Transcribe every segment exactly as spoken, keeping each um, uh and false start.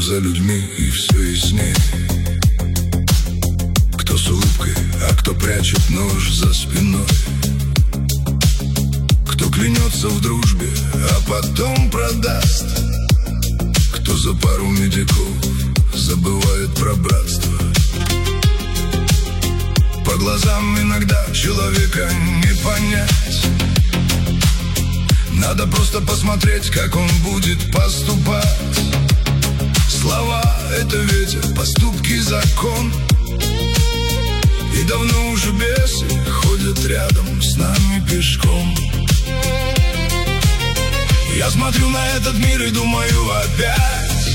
за людьми, и все яснее. Кто с улыбкой, а кто прячет нож за спиной. Кто клянется в дружбе, а потом продаст. Кто за пару медиков забывает про братство. По глазам иногда человека не понять. Надо просто посмотреть, как он будет поступать. Слова — это ветер, поступки — закон. И давно уже бесы ходят рядом с нами пешком. Я смотрю на этот мир и думаю опять: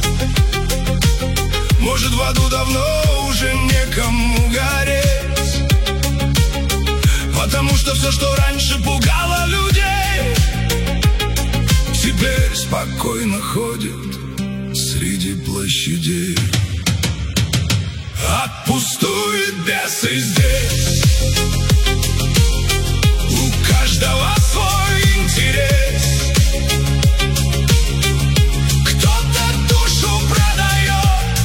может, в аду давно уже некому гореть. Потому что все, что раньше пугало людей, теперь спокойно ходит среди площадей. Отпустуют бесы здесь. У каждого свой интерес. Кто-то душу продает,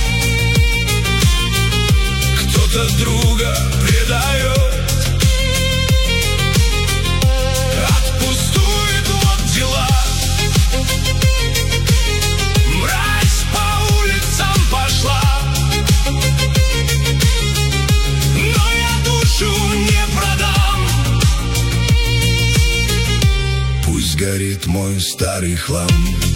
кто-то друга предает. Отпустуют вот дела. Мразь по улицам пошла, но я душу не продам. Пусть горит мой старый хлам.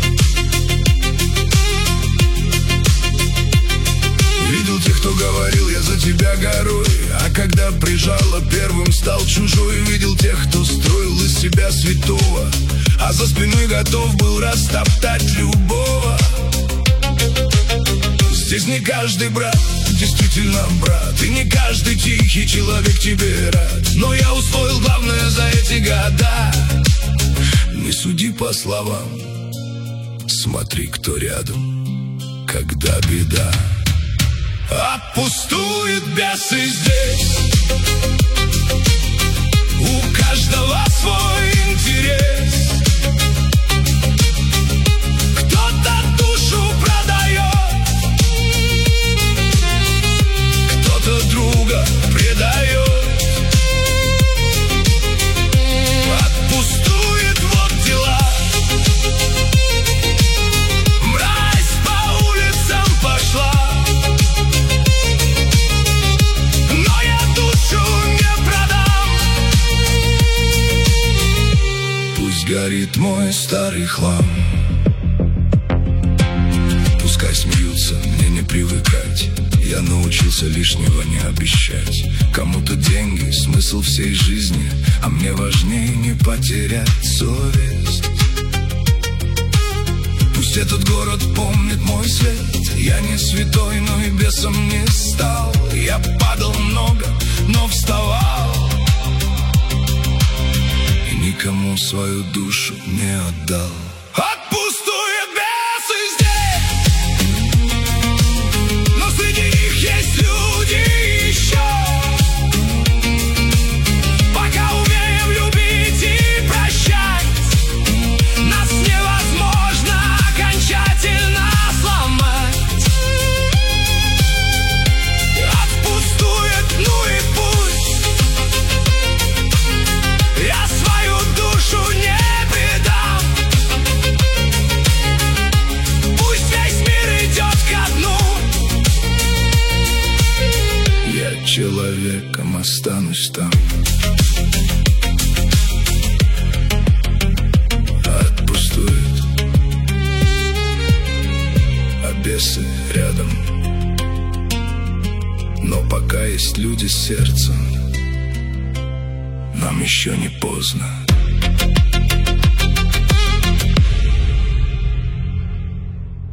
Видел тех, кто говорил: я за тебя горой. А когда прижало, первым стал чужой. Видел тех, кто строил из себя святого, а за спиной готов был растоптать любого. Здесь не каждый брат действительно брат, и не каждый тихий человек тебе рад. Но я усвоил главное за эти года: не суди по словам, смотри, кто рядом, когда беда. Отпустуют бесы здесь. У каждого свой интерес. Кто-то душу продает, кто-то друга предает. Отпустуют вот дела. Мразь по улицам пошла, горит мой старый хлам. Пускай смеются, мне не привыкать. Я научился лишнего не обещать. Кому-то деньги — смысл всей жизни, а мне важнее не потерять совесть. Пусть этот город помнит мой свет. Я не святой, но и бесом не стал. Я падал много, но вставал. Никому свою душу не отдал. Отпустуют бесы здесь, но среди них есть люди еще. Пока умеем любить и прощать, нас невозможно окончательно сломать. Отпустуют, ну и пусть. Я свою душу не предам. Пусть весь мир идет ко дну. Я человеком останусь там. Отпустует, а бесы рядом. Но пока есть люди с сердцем, нам еще не поздно.